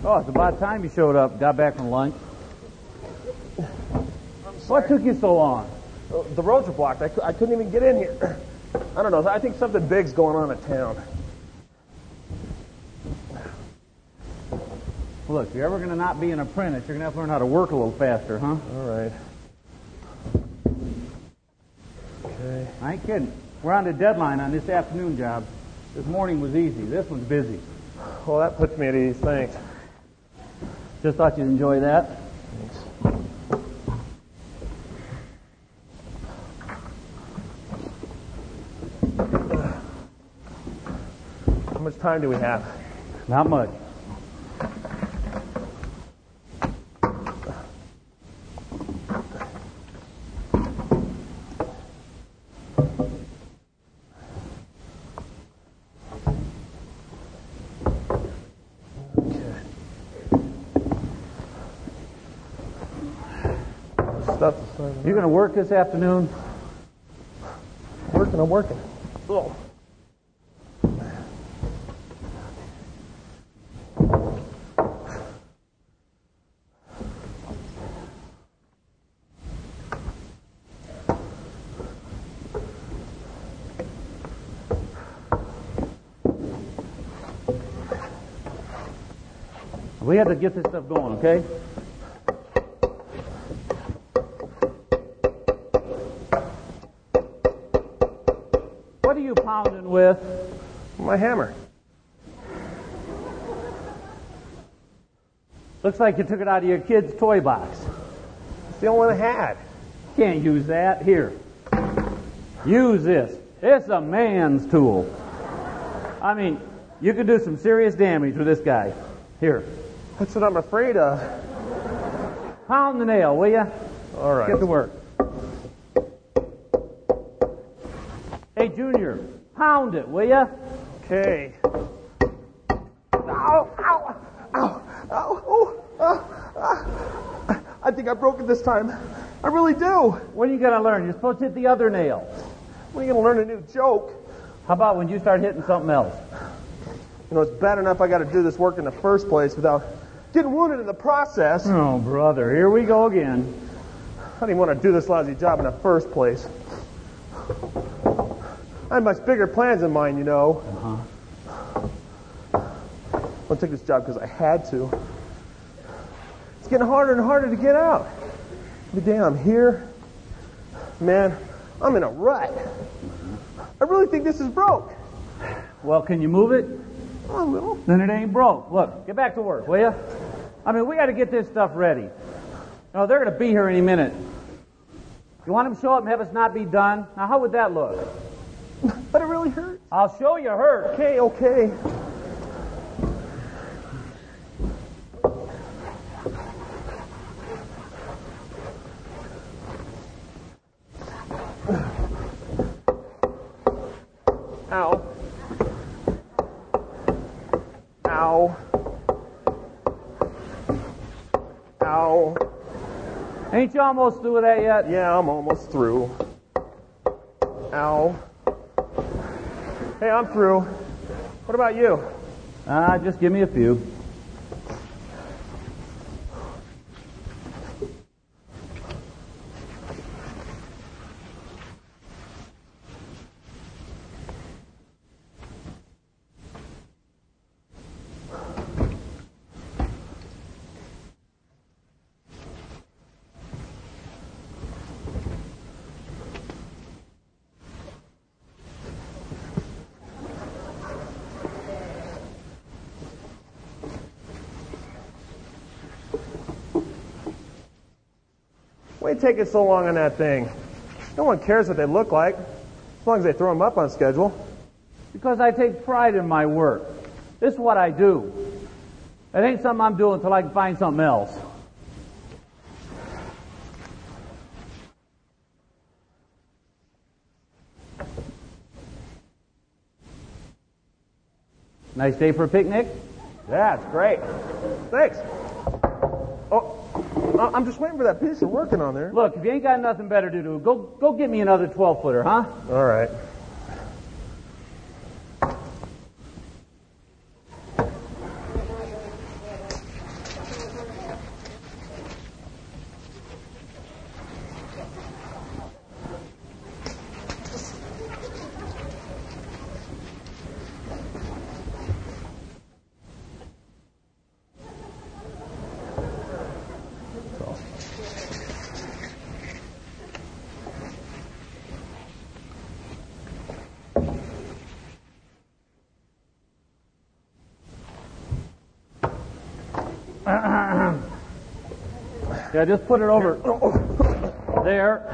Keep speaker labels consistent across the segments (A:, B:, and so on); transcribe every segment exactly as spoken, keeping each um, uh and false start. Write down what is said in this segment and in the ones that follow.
A: Oh, it's about time you showed up. Got back from lunch. What took you so long?
B: Uh, the roads were blocked. I, cu- I couldn't even get in here. I don't know. I think something big's going on in town.
A: Look, if you're ever going to not be an apprentice, you're going to have to learn how to work a little faster, huh?
B: All right. Okay.
A: I ain't kidding. We're on the deadline on this afternoon job. This morning was easy. This one's busy.
B: Well, that puts me at ease. Thanks.
A: Just thought you'd enjoy that.
B: Thanks. How much time do we have?
A: Not much. You going to work this afternoon?
B: Working, I'm working. Oh.
A: We have to get this stuff going, okay? What are you pounding with?
B: My hammer.
A: Looks like you took it out of your kid's toy box.
B: It's the only one I had.
A: Can't use that. Here. Use this. It's a man's tool. I mean, you could do some serious damage with this guy. Here.
B: That's what I'm afraid of.
A: Pound the nail, will you?
B: All right.
A: Get to work. Hey, Junior, pound it, will you?
B: Okay. Ow! Ow! Ow! Ow! Oh, uh, uh, I think I broke it this time. I really do.
A: What are you going to learn? You're supposed to hit the other nail.
B: When are you going to learn a new joke?
A: How about when you start hitting something else?
B: You know, it's bad enough I got to do this work in the first place without getting wounded in the process.
A: Oh, brother, here we go again.
B: I didn't want to do this lousy job in the first place. I had much bigger plans in mind, you know.
A: Uh-huh.
B: I want to take this job because I had to. It's getting harder and harder to get out. Every day I'm here, man, I'm in a rut. I really think this is broke.
A: Well, can you move it?
B: A little.
A: Then it ain't broke. Look, get back to work, will you? I mean, we got to get this stuff ready. No, they're going to be here any minute. You want them to show up and have us not be done? Now, how would that look?
B: But it really hurts.
A: I'll show you hurt.
B: Okay, okay. Ow. Ow. Ow.
A: Ain't you almost through with that yet?
B: Yeah, I'm almost through. Ow. Hey, I'm through. What about you?
A: Ah, uh, just give me a few.
B: Why are you taking so long on that thing? No one cares what they look like, as long as they throw them up on schedule.
A: Because I take pride in my work. This is what I do. It ain't something I'm doing until I can find something else. Nice day for a picnic?
B: Yeah, it's great. Thanks. Oh, I'm just waiting for that piece you're working on there.
A: Look, if you ain't got nothing better to do, go go get me another twelve-footer, huh?
B: All right.
A: Yeah, just put it over there.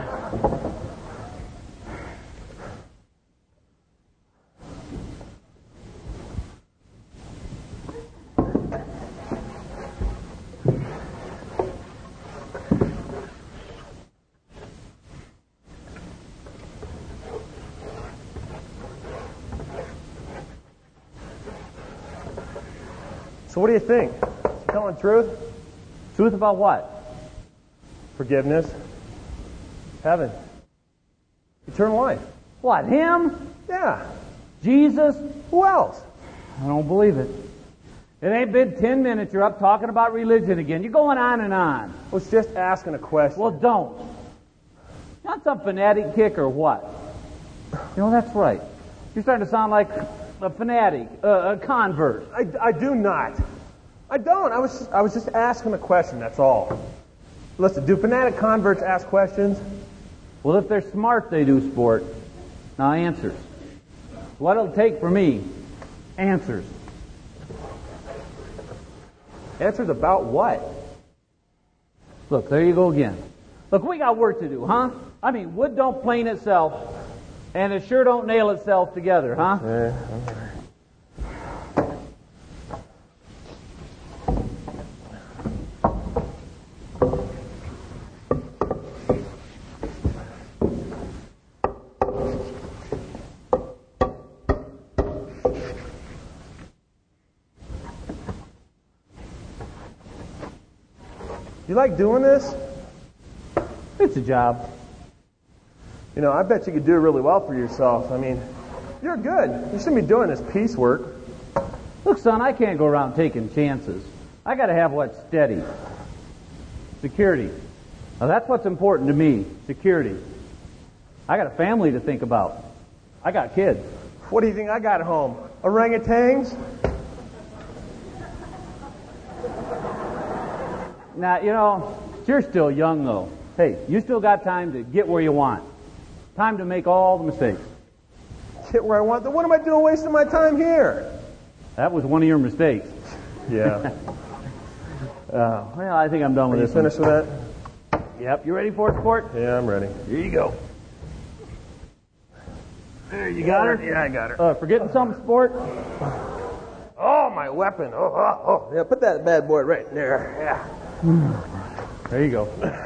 B: So what do you think? Telling the truth?
A: Truth about what?
B: Forgiveness. Heaven. Eternal life.
A: What, him?
B: Yeah.
A: Jesus?
B: Who else?
A: I don't believe it. It ain't been ten minutes, you're up talking about religion again. You're going on and on.
B: I was just asking a question.
A: Well, don't. Not some fanatic kick or what? You know, that's right. You're starting to sound like a fanatic, uh, a convert.
B: I, I do not. I don't. I was I was just asking a question, that's all. Listen, do fanatic converts ask questions?
A: Well, if they're smart, they do, sport. Now, answers. What it'll take for me, answers.
B: Answers about what?
A: Look, there you go again. Look, we got work to do, huh? I mean, wood don't plane itself, and it sure don't nail itself together, huh?
B: Yeah. You like doing this?
A: It's a job.
B: You know, I bet you could do really well for yourself. I mean, you're good. You shouldn't be doing this piecework.
A: Look, son, I can't go around taking chances. I got to have what's steady. Security. Now, that's what's important to me, security. I got a family to think about. I got kids.
B: What do you think I got at home? Orangutans?
A: Now, you know, you're still young, though. Hey, you still got time to get where you want. Time to make all the mistakes.
B: Get where I want. Then what am I doing wasting my time here?
A: That was one of your mistakes.
B: Yeah.
A: uh, well, I think I'm done
B: Are
A: with
B: you
A: this
B: finished
A: one.
B: with that?
A: Yep. You ready for it, sport?
B: Yeah, I'm ready.
A: Here you go. There, you got her?
B: Yeah, I got her.
A: Uh, forgetting something, sport?
B: Oh, my weapon. Oh, oh, oh. Yeah, put that bad boy right there. Yeah.
A: There you go.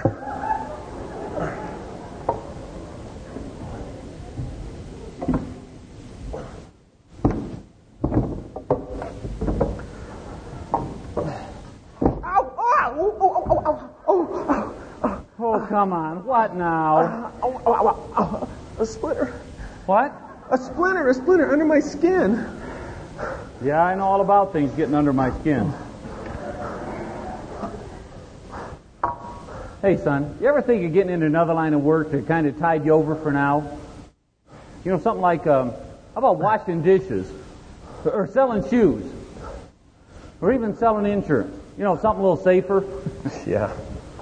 A: Oh, come on. What now?
B: Oh, oh, oh, oh. A splinter.
A: What?
B: A splinter, a splinter under my skin.
A: Yeah, I know all about things getting under my skin. Hey, son, you ever think of getting into another line of work that kind of tide you over for now? You know, something like, um, how about washing dishes? Or selling shoes? Or even selling insurance? You know, something a little safer?
B: Yeah.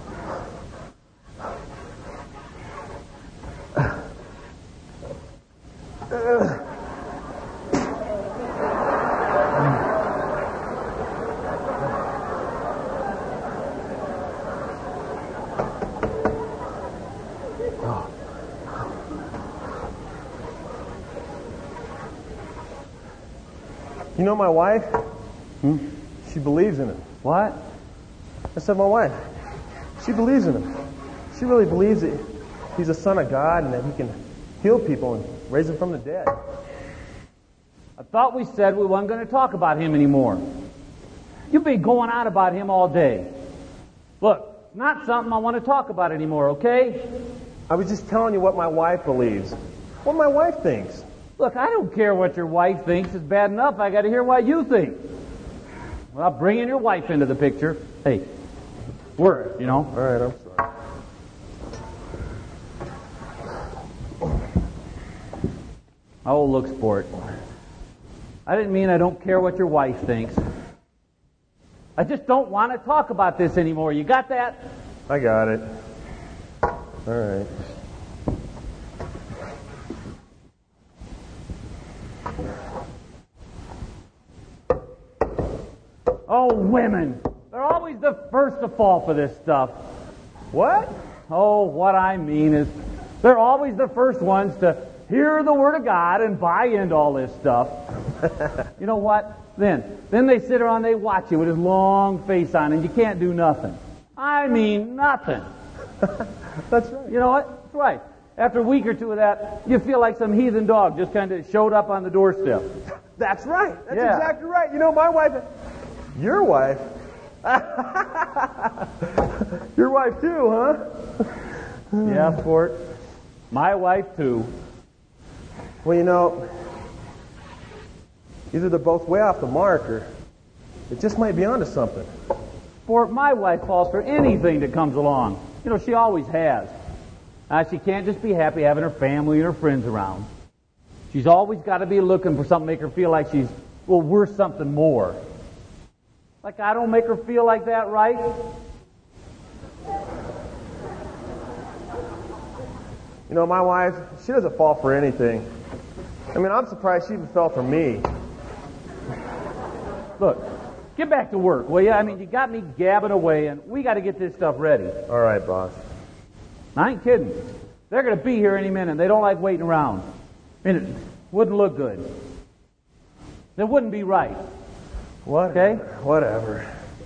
B: You know my wife?
A: Hmm?
B: She believes in him.
A: What?
B: I said my wife. She believes in him. She really believes that he's a son of God and that he can heal people and raise them from the dead.
A: I thought we said we weren't going to talk about him anymore. You've been going on about him all day. Look, it's not something I want to talk about anymore, okay?
B: I was just telling you what my wife believes. What my wife thinks.
A: Look, I don't care what your wife thinks is bad enough. I got to hear what you think. Well, bringing your wife into the picture. Hey, word, you know.
B: All right, I'm sorry.
A: Oh, look, sport. I didn't mean I don't care what your wife thinks. I just don't want to talk about this anymore. You got that?
B: I got it. All right.
A: Oh, women. They're always the first to fall for this stuff.
B: What?
A: Oh, what I mean is, they're always the first ones to hear the Word of God and buy into all this stuff. You know what? Then, then they sit around, they watch you with his long face on, and you can't do nothing. I mean, nothing.
B: That's right.
A: You know what? That's right. After a week or two of that, you feel like some heathen dog just kind of showed up on the doorstep.
B: That's right. That's
A: Yeah.
B: exactly right. You know, my wife, your wife, your wife too, huh?
A: Yeah, Sport. My wife, too.
B: Well, you know, either they're both way off the mark or it just might be onto something.
A: Sport, my wife falls for anything that comes along. You know, she always has. Uh, she can't just be happy having her family and her friends around. She's always got to be looking for something to make her feel like she's, well, worth something more. Like I don't make her feel like that, right?
B: You know, my wife, she doesn't fall for anything. I mean, I'm surprised she even fell for me.
A: Look, get back to work, will you? I mean, you got me gabbing away, and we got to get this stuff ready.
B: All right, boss.
A: I ain't kidding. They're going to be here any minute. They don't like waiting around. I mean, it wouldn't look good. It wouldn't be right.
B: What?
A: Okay?
B: Whatever.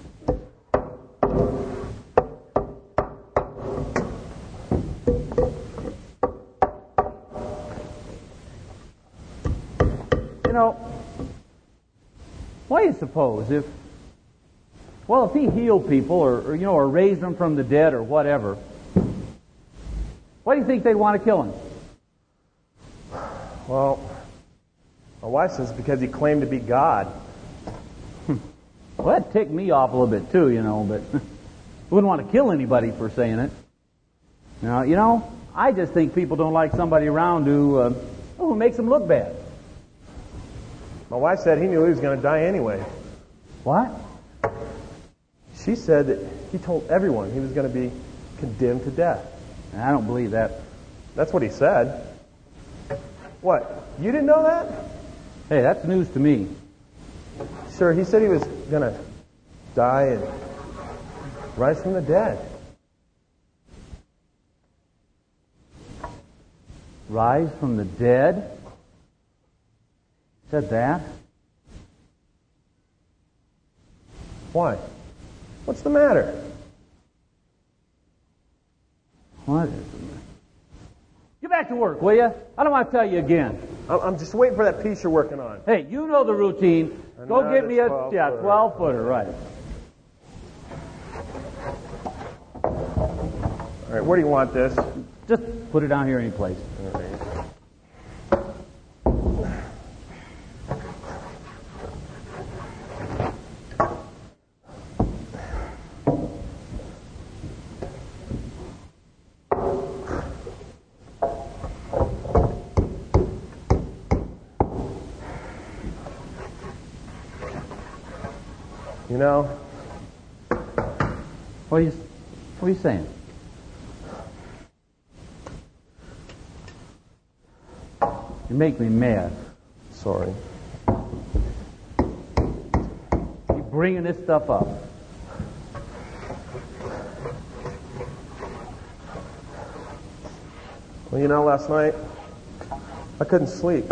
A: You know, what do you suppose if, well, if he healed people or, or, you know, or raised them from the dead or whatever, why do you think they'd want to kill him?
B: Well, my wife says because he claimed to be God.
A: Well, that ticked me off a little bit too, you know, but I wouldn't want to kill anybody for saying it. Now, you know, I just think people don't like somebody around who, uh, who makes them look bad.
B: My wife said he knew he was going to die anyway.
A: What?
B: She said that he told everyone he was going to be condemned to death.
A: I don't believe that.
B: That's what he said. What? You didn't know that?
A: Hey, that's news to me.
B: Sure, he said he was going to die and rise from the dead.
A: Rise from the dead? Said that?
B: Why? What's the matter?
A: What is it? Get back to work, will you? I don't want to tell you again.
B: I'm I'm just waiting for that piece you're working on.
A: Hey, you know the routine. Go
B: Another
A: get me a
B: twelve
A: yeah
B: footer.
A: twelve footer, right?
B: All right, where do you want this?
A: Just put it down here any place.
B: All right. You know,
A: What are you What are you saying? You make me mad.
B: sorry.
A: You bringing this stuff up.
B: Well, you know, last night I couldn't sleep.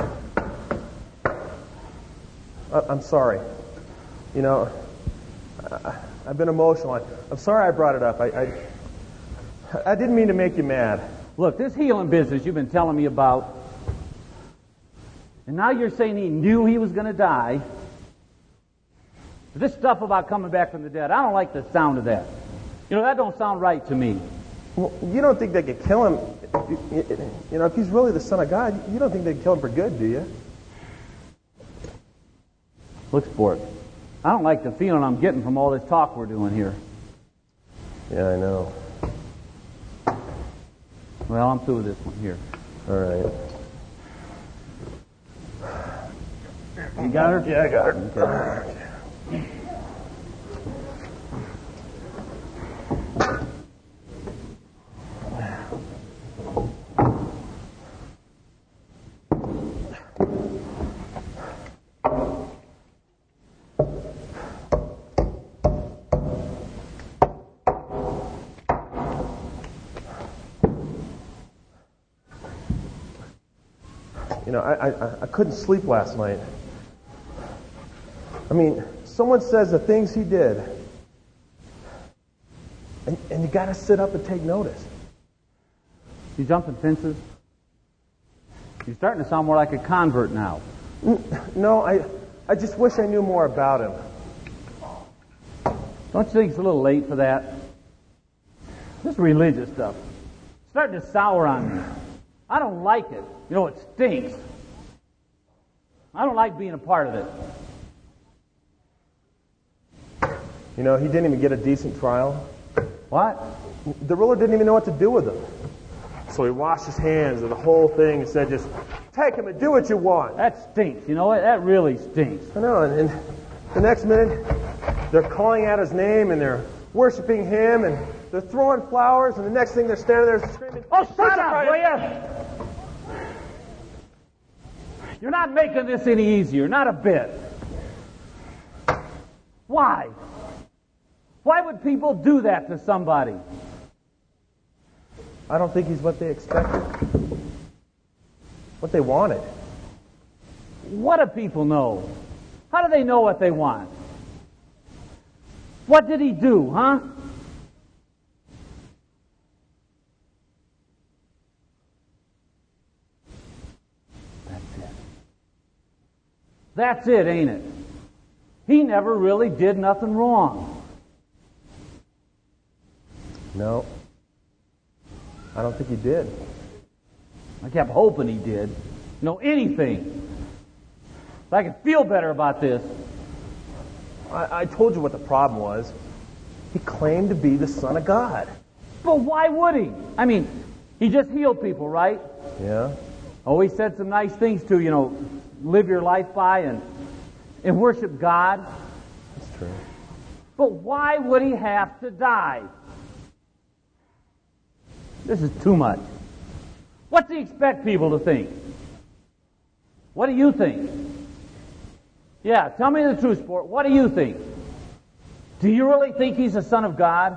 B: I, I'm sorry. You know, I, I've been emotional. I, I'm sorry I brought it up. I, I I didn't mean to make you mad.
A: Look, this healing business you've been telling me about, and now you're saying he knew he was going to die. This stuff about coming back from the dead, I don't like the sound of that. You know, that don't sound right to me.
B: Well, you don't think they could kill him? You, you know, if he's really the Son of God, you don't think they'd kill him for good, do you?
A: Look, sport, I don't like the feeling I'm getting from all this talk we're doing here.
B: Yeah, I know.
A: Well, I'm through with this one here.
B: All right.
A: You got her?
B: Yeah, I got her.
A: Okay.
B: You know, I, I, I couldn't sleep last night. I mean, someone says the things he did, and, and you got to sit up and take notice.
A: You jumping fences? You're starting to sound more like a convert now.
B: No, I, I just wish I knew more about him.
A: Don't you think it's a little late for that? This religious stuff. It's starting to sour on me. I don't like it. You know, it stinks. I don't like being a part of it.
B: You know, he didn't even get a decent trial.
A: What?
B: The ruler didn't even know what to do with him. So he washed his hands of the whole thing and said, just take him and do what you want.
A: That stinks. You know what? That really stinks.
B: I know, and, and the next minute, they're calling out his name and they're worshiping him and they're throwing flowers, and the next thing they're standing there screaming,
A: "Oh, shut up, will you? You're not making this any easier, not a bit. Why? Why would people do that to somebody?"
B: I don't think he's what they expected. What they wanted.
A: What do people know? How do they know what they want? What did he do, huh? That's it. That's it, ain't it? He never really did nothing wrong.
B: No. I don't think he did.
A: I kept hoping he did. You know, anything. If I could feel better about this.
B: I, I told you what the problem was. He claimed to be the Son of God.
A: But why would he? I mean, he just healed people, right?
B: Yeah.
A: Oh, he said some nice things to, you know, live your life by and, and worship God.
B: That's true.
A: But why would he have to die? This is too much. What's he expect people to think? What do you think? Yeah, tell me the truth, sport. What do you think? Do you really think he's the Son of God?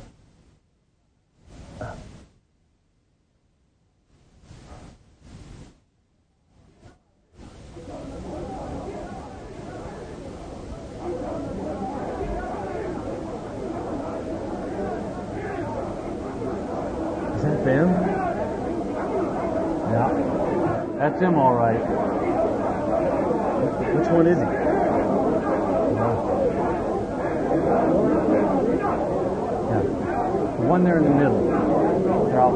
B: Is that them?
A: Yeah. That's him, all right.
B: Which one is he?
A: Yeah. The one there in the middle. They're out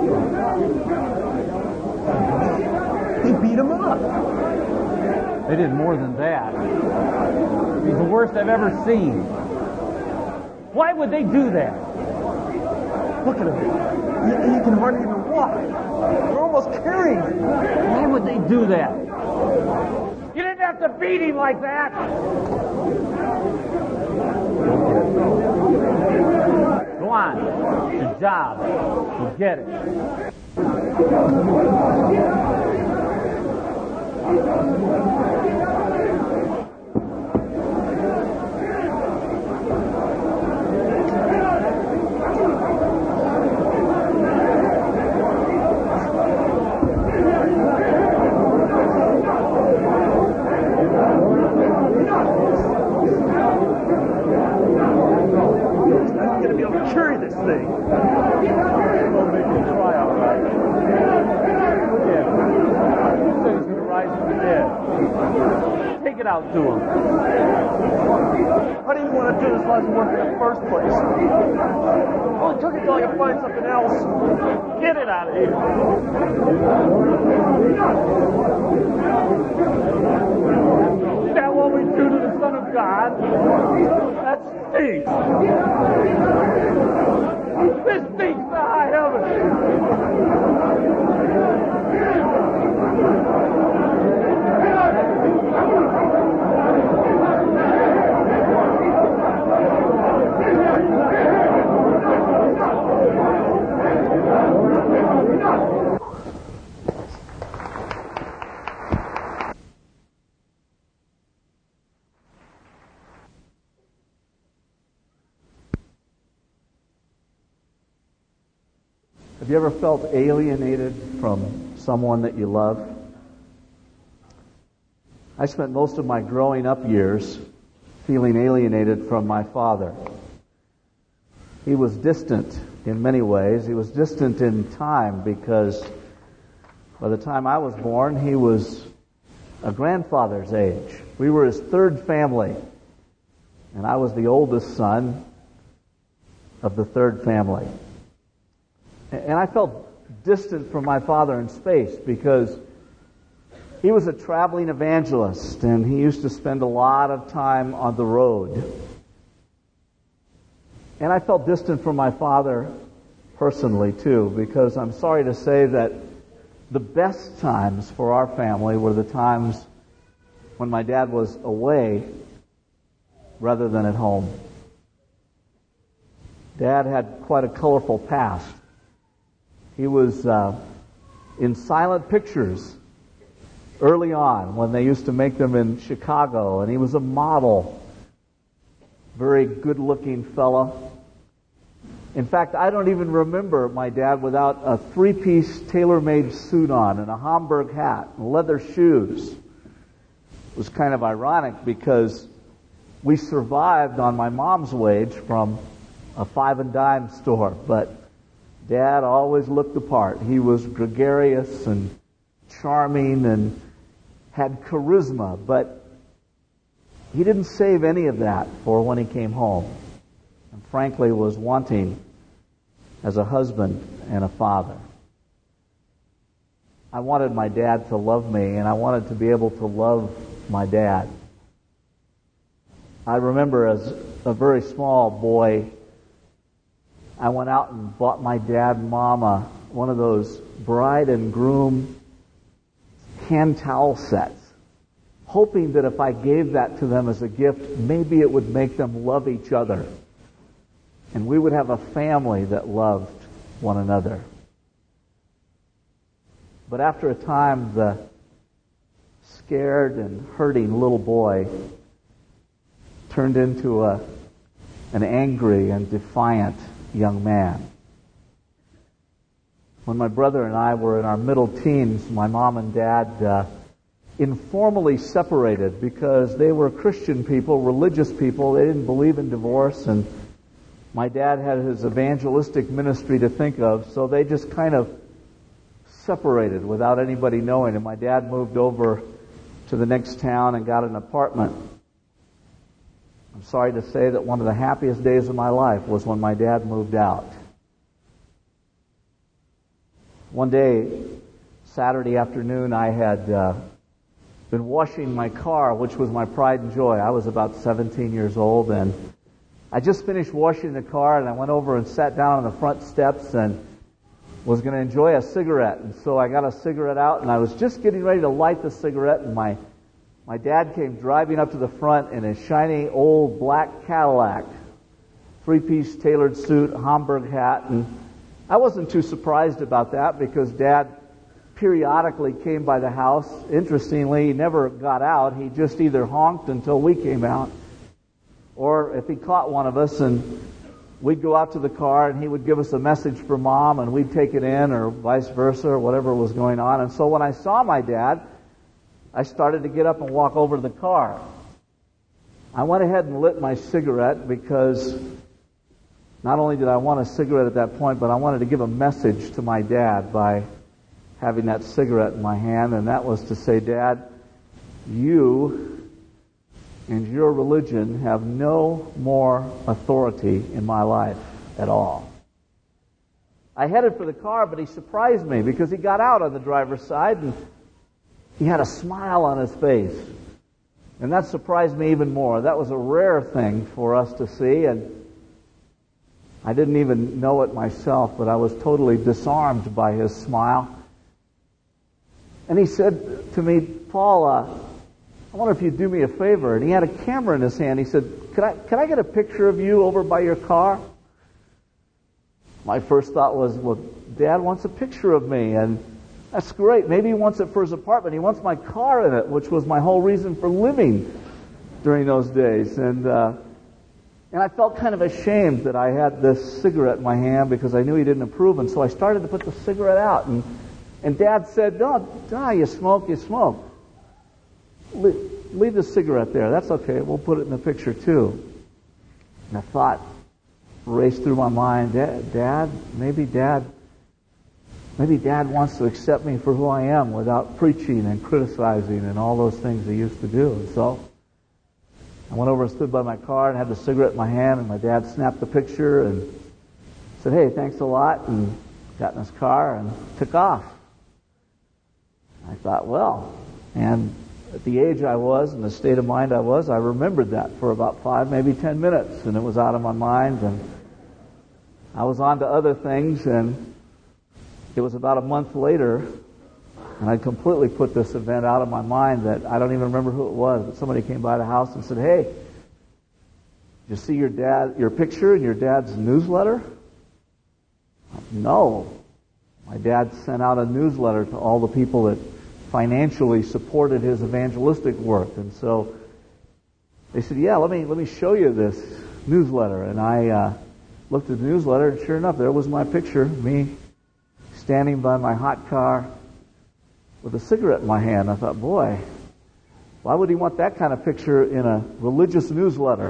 A: front.
B: They beat him up.
A: They did more than that. He's the worst I've ever seen. Why would they do that?
B: Look at him. He, he can hardly even walk. They're almost carrying him.
A: Why would they do that? You didn't have to beat him like that. Go on. It's your job. You get it.
B: I'm going to be able to carry this thing.
A: We'll make a try, all right. Yeah. You said he's going to rise from the dead. Take it out to him.
B: I didn't want to do this lesson work in the first place. Well, it took until I could find something else. Get it out of here.
A: Is that what we do to the Son of God? That stinks. This stinks to high heaven.
C: Have you ever felt alienated from someone that you love? I spent most of my growing up years feeling alienated from my father. He was distant in many ways. He was distant in time because by the time I was born, he was a grandfather's age. We were his third family, and I was the oldest son of the third family. And I felt distant from my father in space because he was a traveling evangelist, and he used to spend a lot of time on the road. And I felt distant from my father personally, too, because I'm sorry to say that the best times for our family were the times when my dad was away rather than at home. Dad had quite a colorful past. He was uh, in silent pictures early on when they used to make them in Chicago, and he was a model, very good-looking fella. In fact, I don't even remember my dad without a three-piece tailor-made suit on and a Homburg hat and leather shoes. It was kind of ironic because we survived on my mom's wage from a five and dime store, but Dad always looked the part. He was gregarious and charming and had charisma, but he didn't save any of that for when he came home, and frankly was wanting as a husband and a father. I wanted my dad to love me, and I wanted to be able to love my dad. I remember as a very small boy, I went out and bought my dad and mama one of those bride and groom hand towel sets, hoping that if I gave that to them as a gift, maybe it would make them love each other. And we would have a family that loved one another. But after a time, the scared and hurting little boy turned into a, an angry and defiant young man. When my brother and I were in our middle teens, my mom and dad uh, informally separated because they were Christian people, religious people. They didn't believe in divorce, and my dad had his evangelistic ministry to think of, so they just kind of separated without anybody knowing. And my dad moved over to the next town and got an apartment. I'm sorry to say that one of the happiest days of my life was when my dad moved out. One day, Saturday afternoon, I had uh, been washing my car, which was my pride and joy. I was about seventeen years old, and I just finished washing the car, and I went over and sat down on the front steps and was going to enjoy a cigarette. And so I got a cigarette out, and I was just getting ready to light the cigarette, and my my dad came driving up to the front in a shiny old black Cadillac, three-piece tailored suit, Homburg hat, and I wasn't too surprised about that because Dad periodically came by the house. Interestingly, he never got out. He just either honked until we came out, or if he caught one of us, and we'd go out to the car and he would give us a message for Mom and we'd take it in, or vice versa, or whatever was going on. And so when I saw my dad, I started to get up and walk over to the car. I went ahead and lit my cigarette because not only did I want a cigarette at that point, but I wanted to give a message to my dad by having that cigarette in my hand, and that was to say, Dad, you and your religion have no more authority in my life at all. I headed for the car, but he surprised me because he got out on the driver's side and he had a smile on his face. And that surprised me even more. That was a rare thing for us to see, and I didn't even know it myself, but I was totally disarmed by his smile. And he said to me, Paul, uh, I wonder if you'd do me a favor. And he had a camera in his hand. He said, Can I, can I get a picture of you over by your car? My first thought was, well, Dad wants a picture of me, and that's great. Maybe he wants it for his apartment. He wants my car in it, which was my whole reason for living during those days. And uh, and I felt kind of ashamed that I had this cigarette in my hand because I knew he didn't approve. And so I started to put the cigarette out. And, and Dad said, no, no, you smoke, you smoke. leave, leave the cigarette there. That's okay. We'll put it in the picture too. And a thought raced through my mind. Dad, Dad, maybe Dad, maybe Dad wants to accept me for who I am without preaching and criticizing and all those things he used to do. And so I went over and stood by my car and had the cigarette in my hand, and my dad snapped the picture and said, "Hey, thanks a lot," and got in his car and took off. I thought, well, and at the age I was and the state of mind I was, I remembered that for about five, maybe ten minutes, and it was out of my mind, and I was on to other things, and it was about a month later, and I completely put this event out of my mind that I don't even remember who it was, but somebody came by the house and said, "Hey, did you see your dad, your picture in your dad's newsletter?" No. My dad sent out a newsletter to all the people that financially supported his evangelistic work. And so they said, "Yeah, let me let me show you this newsletter." And I uh, looked at the newsletter, and sure enough, there was my picture, me standing by my hot car with a cigarette in my hand. I thought, boy, why would he want that kind of picture in a religious newsletter?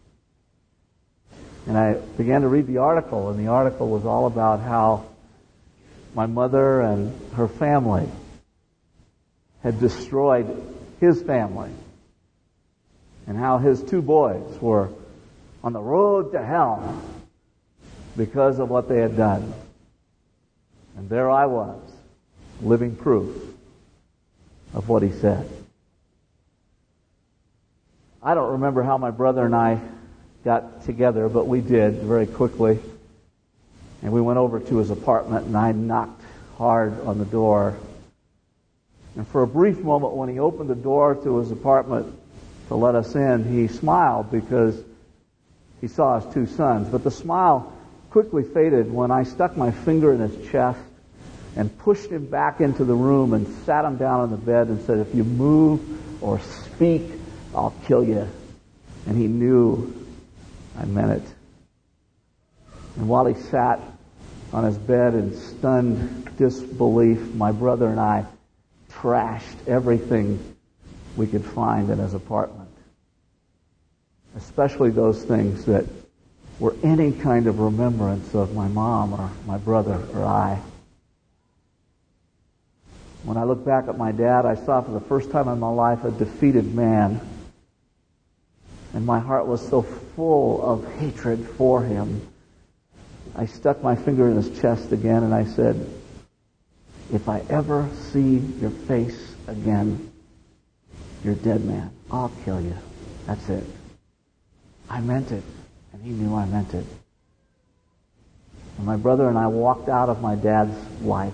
C: And I began to read the article, and the article was all about how my mother and her family had destroyed his family, and how his two boys were on the road to hell because of what they had done. And there I was, living proof of what he said. I don't remember how my brother and I got together, but we did very quickly. And we went over to his apartment, and I knocked hard on the door. And for a brief moment, when he opened the door to his apartment to let us in, he smiled because he saw his two sons. But the smile quickly faded when I stuck my finger in his chest and pushed him back into the room and sat him down on the bed and said, "If you move or speak, I'll kill you." And he knew I meant it. And while he sat on his bed in stunned disbelief, my brother and I trashed everything we could find in his apartment, especially those things that were any kind of remembrance of my mom or my brother or I. When I look back at my dad, I saw for the first time in my life a defeated man, and my heart was so full of hatred for him. I stuck my finger in his chest again, and I said, "If I ever see your face again, you're dead, man. I'll kill you." That's it. I meant it, and he knew I meant it. And my brother and I walked out of my dad's life.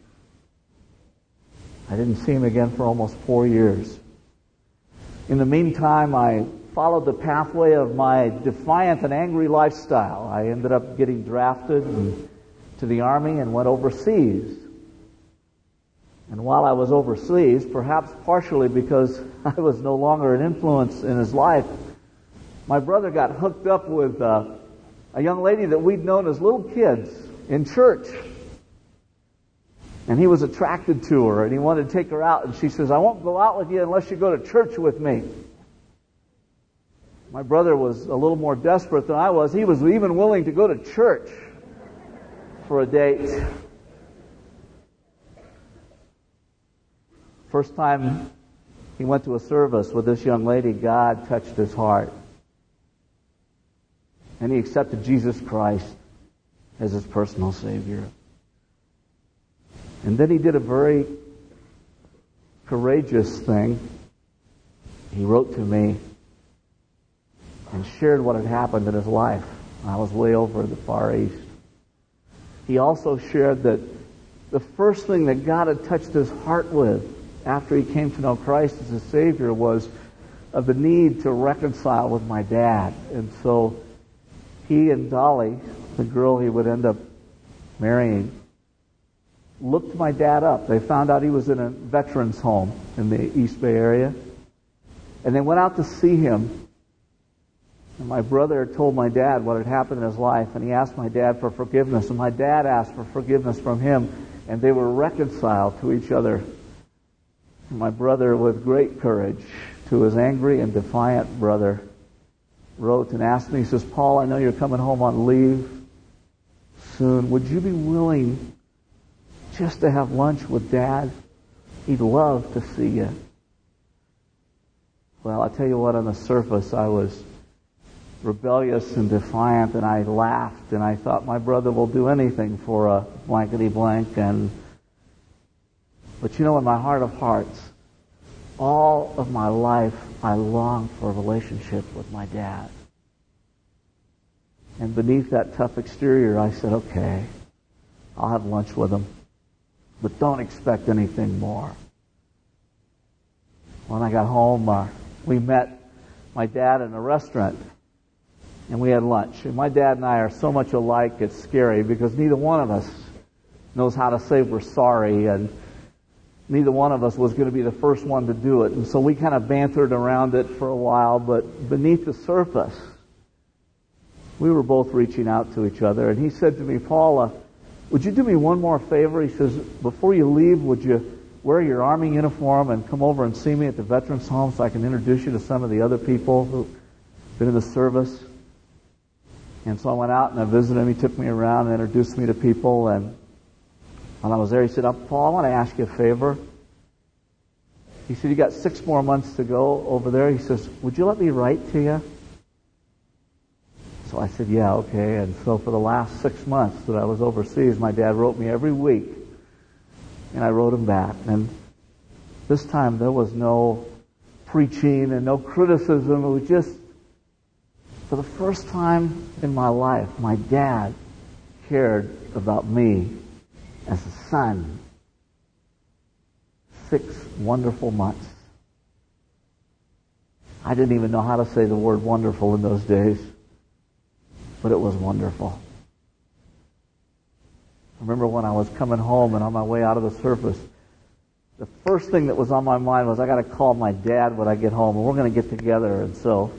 C: I didn't see him again for almost four years. In the meantime, I followed the pathway of my defiant and angry lifestyle. I ended up getting drafted to the Army and went overseas. And while I was overseas, perhaps partially because I was no longer an influence in his life, my brother got hooked up with uh, a young lady that we'd known as little kids in church. And he was attracted to her, and he wanted to take her out. And she says, "I won't go out with you unless you go to church with me." My brother was a little more desperate than I was. He was even willing to go to church for a date. First time he went to a service with this young lady, God touched his heart. And he accepted Jesus Christ as his personal Savior. And then he did a very courageous thing. He wrote to me and shared what had happened in his life. I was way over in the Far East. He also shared that the first thing that God had touched his heart with after he came to know Christ as his Savior was of the need to reconcile with my dad. And so he and Dolly, the girl he would end up marrying, looked my dad up. They found out he was in a veterans home in the East Bay area. And they went out to see him. And my brother told my dad what had happened in his life, and he asked my dad for forgiveness, and my dad asked for forgiveness from him, and they were reconciled to each other. My brother, with great courage, to his angry and defiant brother, wrote and asked me, he says, Paul, I know you're coming home on leave soon. Would you be willing just to have lunch with Dad? He'd love to see you. Well, I tell you what, on the surface, I was rebellious and defiant, and I laughed, and I thought my brother will do anything for a blankety blank. And but you know, in my heart of hearts, all of my life, I longed for a relationship with my dad. And beneath that tough exterior, I said, okay, I'll have lunch with him, but don't expect anything more. When I got home, uh, we met my dad in a restaurant, and we had lunch. And my dad and I are so much alike, it's scary, because neither one of us knows how to say we're sorry, and neither one of us was going to be the first one to do it. And so we kind of bantered around it for a while, but beneath the surface, we were both reaching out to each other. And he said to me, Paula, would you do me one more favor? He says, before you leave, would you wear your Army uniform and come over and see me at the Veterans Home so I can introduce you to some of the other people who've been in the service? And so I went out and I visited him. He took me around and introduced me to people. And when I was there, he said, oh, Paul, I want to ask you a favor. He said, you got six more months to go over there. He says, would you let me write to you? So I said, yeah, okay. And so for the last six months that I was overseas, my dad wrote me every week. And I wrote him back. And this time there was no preaching and no criticism. It was just, for the first time in my life, my dad cared about me as a son. Six wonderful months. I didn't even know how to say the word wonderful in those days, but it was wonderful. I remember when I was coming home and on my way out of the service, the first thing that was on my mind was I got to call my dad when I get home, and we're going to get together. And so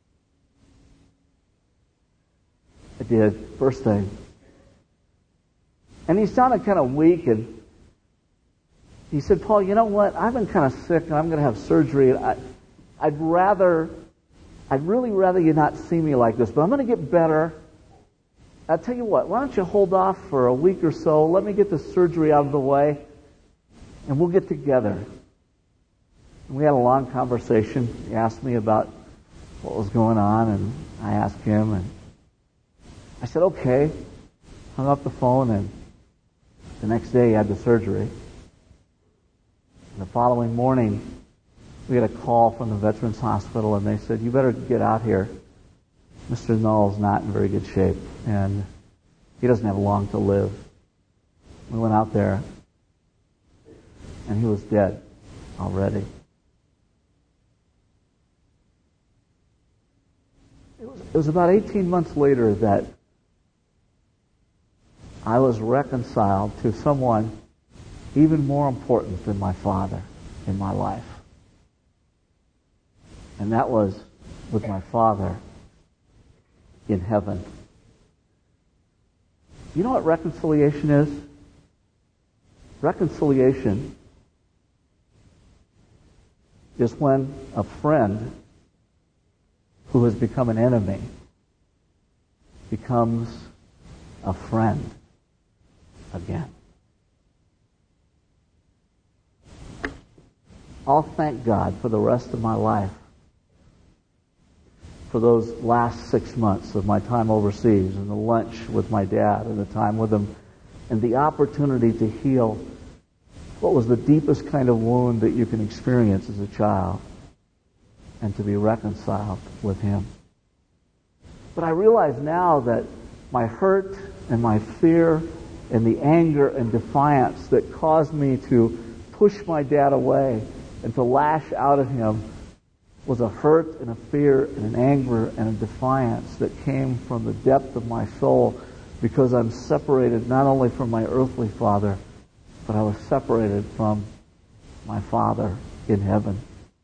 C: I did, first thing. And he sounded kind of weak, and he said, Paul, you know what? I've been kind of sick, and I'm going to have surgery. I, I'd rather, I'd really rather you not see me like this, but I'm going to get better. I'll tell you what, why don't you hold off for a week or so, let me get the surgery out of the way, and we'll get together. And we had a long conversation. He asked me about what was going on, and I asked him, and I said, okay. Hung up the phone, and the next day he had the surgery. And the following morning, we had a call from the Veterans Hospital, and they said, you better get out here. Mister Null's not in very good shape, and he doesn't have long to live. We went out there, and he was dead already. It was, it was about eighteen months later that I was reconciled to someone even more important than my father in my life. And that was with my Father in heaven. You know what reconciliation is? Reconciliation is when a friend who has become an enemy becomes a friend again. I'll thank God for the rest of my life for those last six months of my time overseas, and the lunch with my dad and the time with him, and the opportunity to heal what was the deepest kind of wound that you can experience as a child, and to be reconciled with him. But I realize now that my hurt and my fear and the anger and defiance that caused me to push my dad away and to lash out at him was a hurt and a fear and an anger and a defiance that came from the depth of my soul, because I'm separated not only from my earthly father, but I was separated from my Father in heaven.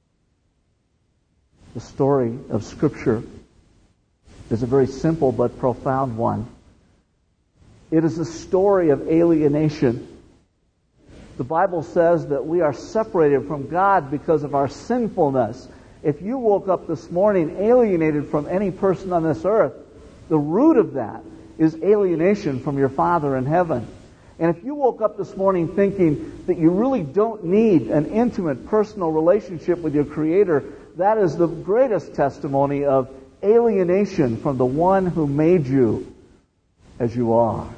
C: The story of Scripture is a very simple but profound one. It is a story of alienation. The Bible says that we are separated from God because of our sinfulness. If you woke up this morning alienated from any person on this earth, the root of that is alienation from your Father in heaven. And if you woke up this morning thinking that you really don't need an intimate personal relationship with your Creator, that is the greatest testimony of alienation from the one who made you as you are.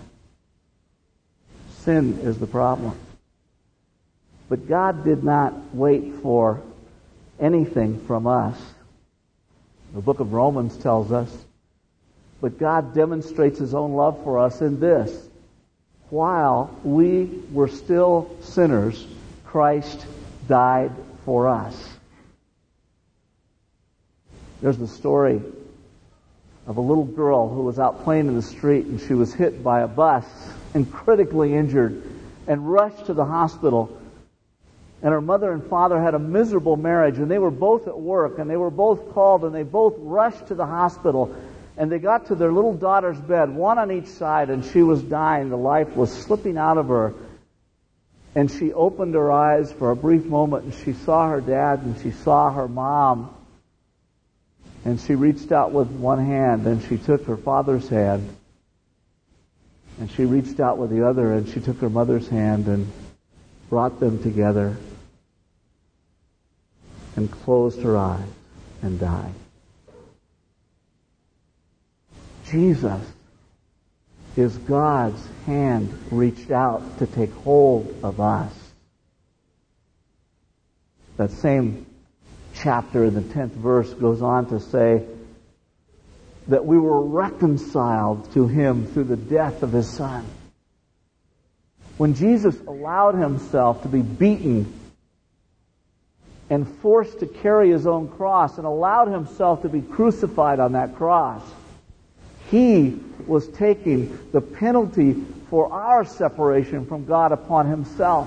C: Sin is the problem. But God did not wait for anything from us. The book of Romans tells us, but God demonstrates His own love for us in this: while we were still sinners, Christ died for us. There's the story of a little girl who was out playing in the street, and she was hit by a bus and critically injured and rushed to the hospital. And her mother and father had a miserable marriage, and they were both at work, and they were both called, and they both rushed to the hospital. And they got to their little daughter's bed, one on each side, and she was dying. The life was slipping out of her. And she opened her eyes for a brief moment, and she saw her dad, and she saw her mom. And she reached out with one hand, and she took her father's hand. And she reached out with the other, and she took her mother's hand and brought them together and closed her eyes and died. Jesus is God's hand reached out to take hold of us. That same chapter in the tenth verse goes on to say that we were reconciled to Him through the death of His Son. When Jesus allowed Himself to be beaten and forced to carry His own cross and allowed Himself to be crucified on that cross, He was taking the penalty for our separation from God upon Himself.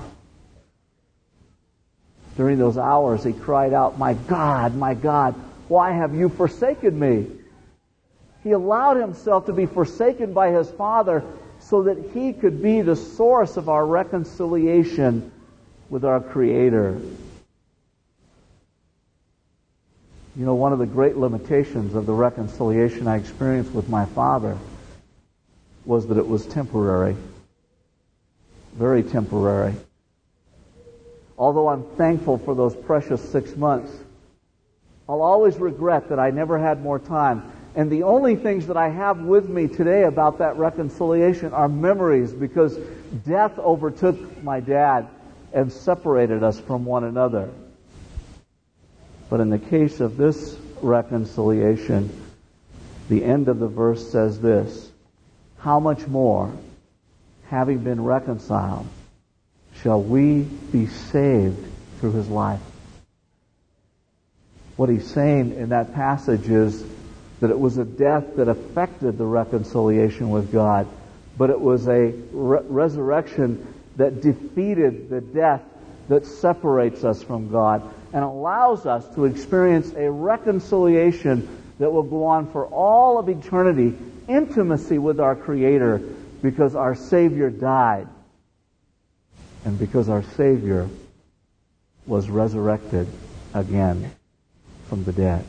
C: During those hours, He cried out, "My God, my God, why have you forsaken me?" He allowed Himself to be forsaken by His Father so that He could be the source of our reconciliation with our Creator. You know, one of the great limitations of the reconciliation I experienced with my Father was that it was temporary. Very temporary. Although I'm thankful for those precious six months, I'll always regret that I never had more time. And the only things that I have with me today about that reconciliation are memories, because death overtook my dad and separated us from one another. But in the case of this reconciliation, the end of the verse says this: how much more, having been reconciled, shall we be saved through His life? What he's saying in that passage is that it was a death that affected the reconciliation with God, but it was a re- resurrection that defeated the death that separates us from God and allows us to experience a reconciliation that will go on for all of eternity, intimacy with our Creator, because our Savior died and because our Savior was resurrected again from the dead.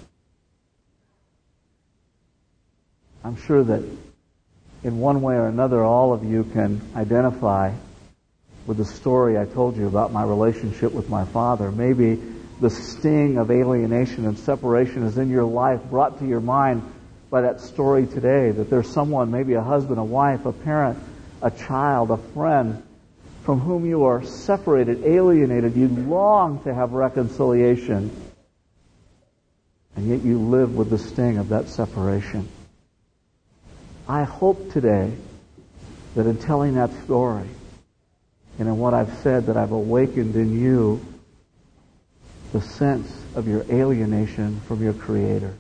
C: I'm sure that in one way or another, all of you can identify with the story I told you about my relationship with my father. Maybe the sting of alienation and separation is in your life, brought to your mind by that story today, that there's someone, maybe a husband, a wife, a parent, a child, a friend, from whom you are separated, alienated. You long to have reconciliation, and yet you live with the sting of that separation. I hope today that in telling that story and in what I've said, that I've awakened in you the sense of your alienation from your Creator,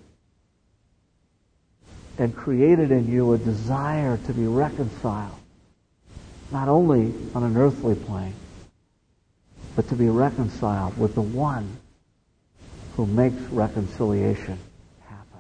C: and created in you a desire to be reconciled, not only on an earthly plane, but to be reconciled with the one who makes reconciliation happen.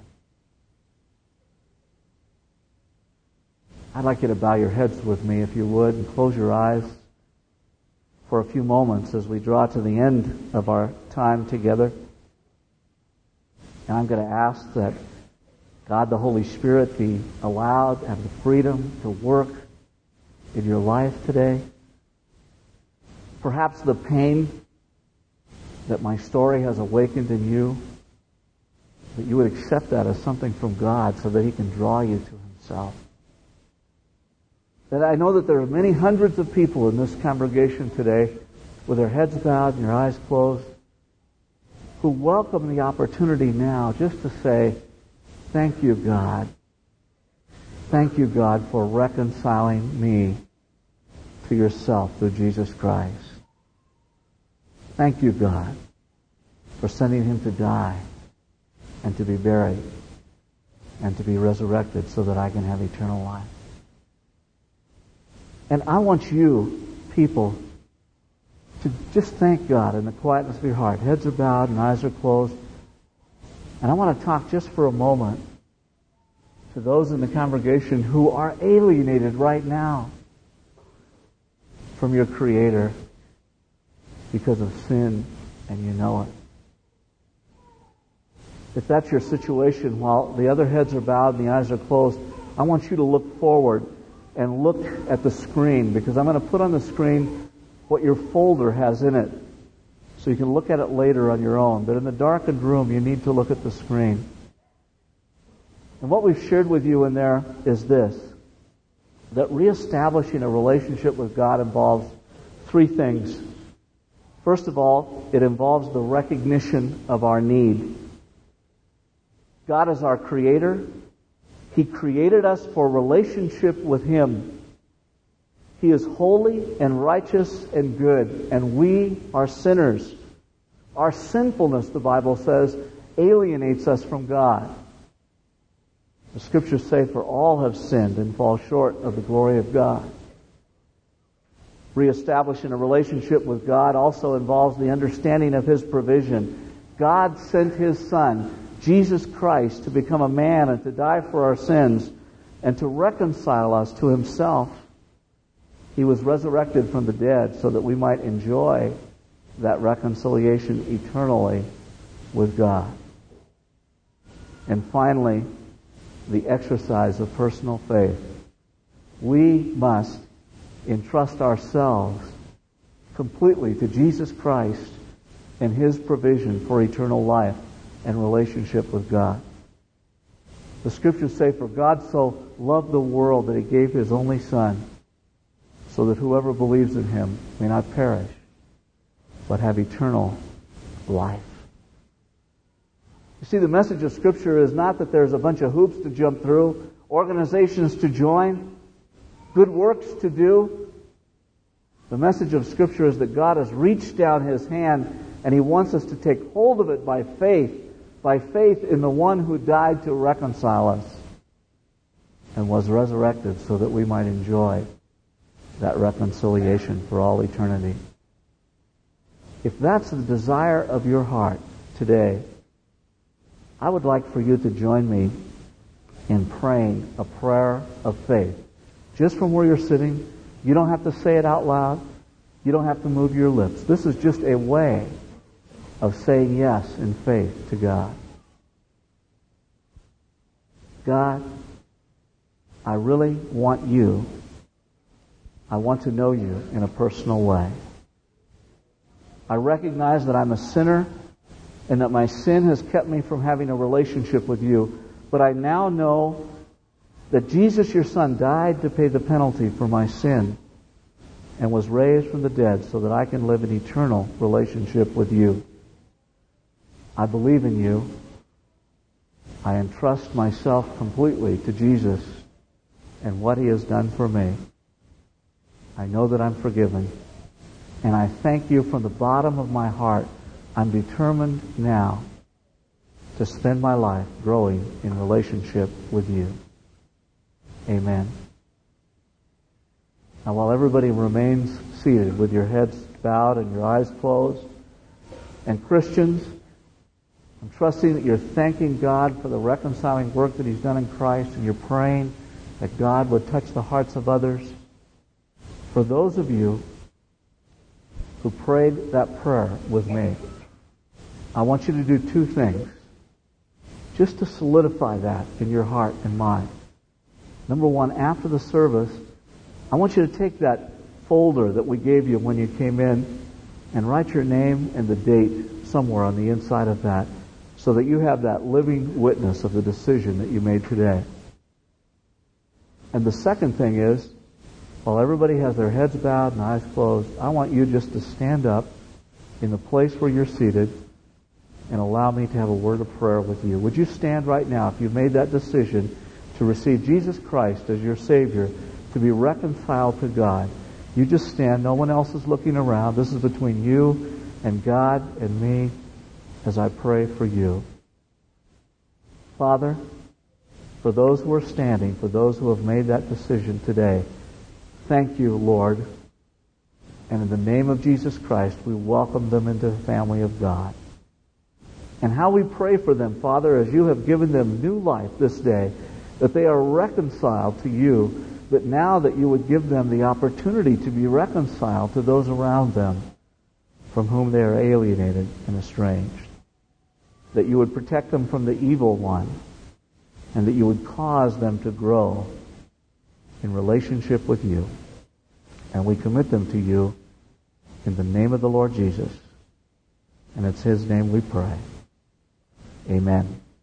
C: I'd like you to bow your heads with me, if you would, and close your eyes for a few moments as we draw to the end of our time together. And I'm going to ask that God the Holy Spirit be allowed to have the freedom to work in your life today. Perhaps the pain that my story has awakened in you, that you would accept that as something from God so that He can draw you to Himself. That I know that there are many hundreds of people in this congregation today with their heads bowed and your eyes closed who welcome the opportunity now just to say, thank you, God. Thank you, God, for reconciling me to yourself through Jesus Christ. Thank you, God, for sending Him to die and to be buried and to be resurrected so that I can have eternal life. And I want you, people, to just thank God in the quietness of your heart. Heads are bowed and eyes are closed. And I want to talk just for a moment to those in the congregation who are alienated right now from your Creator because of sin, and you know it. If that's your situation, while the other heads are bowed and the eyes are closed, I want you to look forward and look at the screen, because I'm going to put on the screen what your folder has in it, so you can look at it later on your own. But in the darkened room, you need to look at the screen. And what we've shared with you in there is this, that reestablishing a relationship with God involves three things. First of all, it involves the recognition of our need. God is our Creator. He created us for relationship with Him. He is holy and righteous and good, and we are sinners. Our sinfulness, the Bible says, alienates us from God. The Scriptures say, for all have sinned and fall short of the glory of God. Reestablishing a relationship with God also involves the understanding of His provision. God sent His Son, Jesus Christ, to become a man and to die for our sins and to reconcile us to Himself. He was resurrected from the dead so that we might enjoy that reconciliation eternally with God. And finally, the exercise of personal faith. We must entrust ourselves completely to Jesus Christ and His provision for eternal life and relationship with God. The Scriptures say, for God so loved the world that He gave His only Son, so that whoever believes in Him may not perish, but have eternal life. You see, the message of Scripture is not that there's a bunch of hoops to jump through, organizations to join, good works to do. The message of Scripture is that God has reached down His hand and He wants us to take hold of it by faith, by faith in the one who died to reconcile us and was resurrected so that we might enjoy that reconciliation for all eternity. If that's the desire of your heart today, I would like for you to join me in praying a prayer of faith. Just from where you're sitting, you don't have to say it out loud. You don't have to move your lips. This is just a way of saying yes in faith to God. God, I really want you. I want to know you in a personal way. I recognize that I'm a sinner and that my sin has kept me from having a relationship with you. But I now know that Jesus, your Son, died to pay the penalty for my sin and was raised from the dead so that I can live an eternal relationship with you. I believe in you. I entrust myself completely to Jesus and what He has done for me. I know that I'm forgiven. And I thank you from the bottom of my heart. I'm determined now to spend my life growing in relationship with you. Amen. Now, while everybody remains seated with your heads bowed and your eyes closed, and Christians, I'm trusting that you're thanking God for the reconciling work that He's done in Christ, and you're praying that God would touch the hearts of others. For those of you who prayed that prayer with me, I want you to do two things just to solidify that in your heart and mind. Number one, after the service, I want you to take that folder that we gave you when you came in and write your name and the date somewhere on the inside of that so that you have that living witness of the decision that you made today. And the second thing is, while everybody has their heads bowed and eyes closed, I want you just to stand up in the place where you're seated and allow me to have a word of prayer with you. Would you stand right now if you've made that decision to receive Jesus Christ as your Savior, to be reconciled to God? You just stand. No one else is looking around. This is between you and God and me as I pray for you. Father, for those who are standing, for those who have made that decision today, thank you, Lord. And in the name of Jesus Christ, we welcome them into the family of God. And how we pray for them, Father, as you have given them new life this day, that they are reconciled to you, but now that you would give them the opportunity to be reconciled to those around them from whom they are alienated and estranged. That you would protect them from the evil one, and that you would cause them to grow in relationship with you. And we commit them to you in the name of the Lord Jesus. And it's His name we pray. Amen.